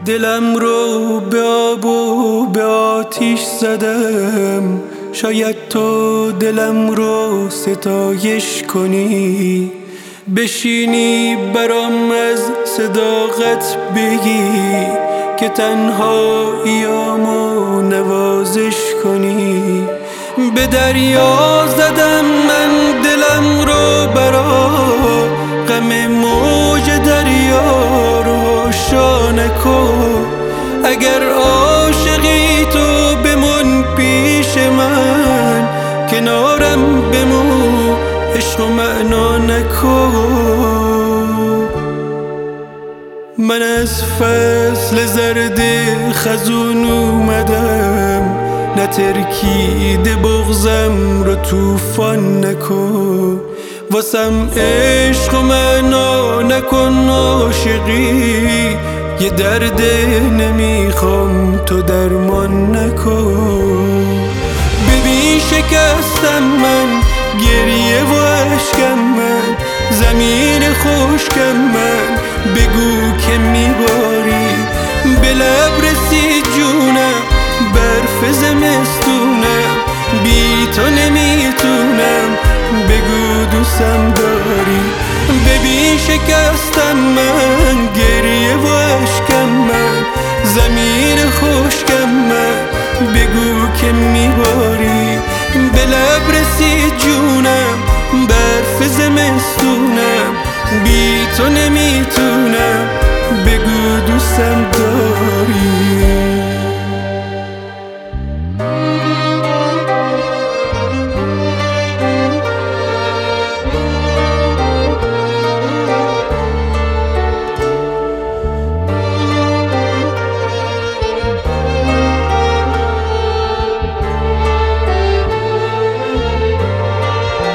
دلم رو به آب و به آتیش زدم، شاید تو دلم رو ستایش کنی، بشینی برام از صداقت بگی که تنهاییامو نوازش کنی. به دریا زدم من دلم رو برا غم موج دریا رو شانه کن. اگر عاشقی تو بمون پیش من، کنارم بمون عشق و معنا نکن. من از فصل زرد خزون اومدم، نترکیده بغضم رو توفان نکن. واسم عشق و معنا نکن عاشقی، یه درد نمیخوام تو درمان نکن. ببین شکستم من، گریه و عشقم من، زمین خشکم من، بگو که میباری. به لب رسید جونم برف زمستونم، بی تو نمیتونم، بگو دوستم داری. ببین شکستم من، گریه و عشقم من، زمین خشکم من، بگو که میباری. به لب رسید جونم برف زمستونم،